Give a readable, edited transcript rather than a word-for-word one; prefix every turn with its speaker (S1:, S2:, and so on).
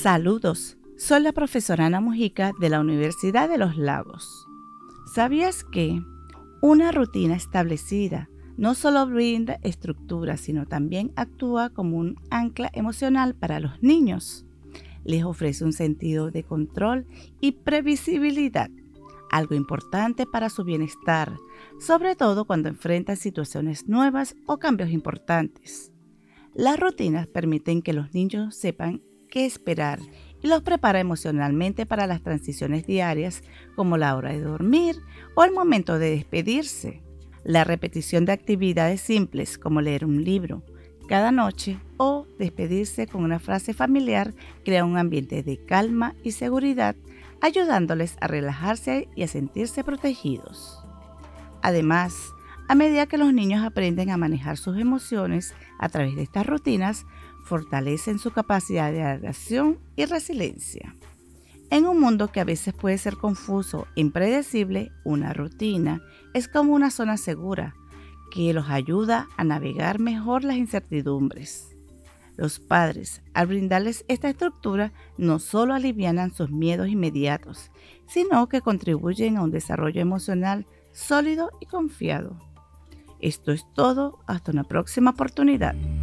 S1: Saludos, soy la profesora Ana Mujica de la Universidad de los Lagos. ¿Sabías que una rutina establecida no solo brinda estructura, sino también actúa como un ancla emocional para los niños? Les ofrece un sentido de control y previsibilidad, algo importante para su bienestar, sobre todo cuando enfrentan situaciones nuevas o cambios importantes. Las rutinas permiten que los niños sepan qué esperar y los prepara emocionalmente para las transiciones diarias como la hora de dormir o el momento de despedirse. La repetición de actividades simples como leer un libro cada noche o despedirse con una frase familiar crea un ambiente de calma y seguridad, ayudándoles a relajarse y a sentirse protegidos. Además, a medida que los niños aprenden a manejar sus emociones a través de estas rutinas, fortalecen su capacidad de adaptación y resiliencia. En un mundo que a veces puede ser confuso e impredecible, una rutina es como una zona segura que los ayuda a navegar mejor las incertidumbres. Los padres, al brindarles esta estructura, no solo alivianan sus miedos inmediatos, sino que contribuyen a un desarrollo emocional sólido y confiado. Esto es todo, hasta una próxima oportunidad.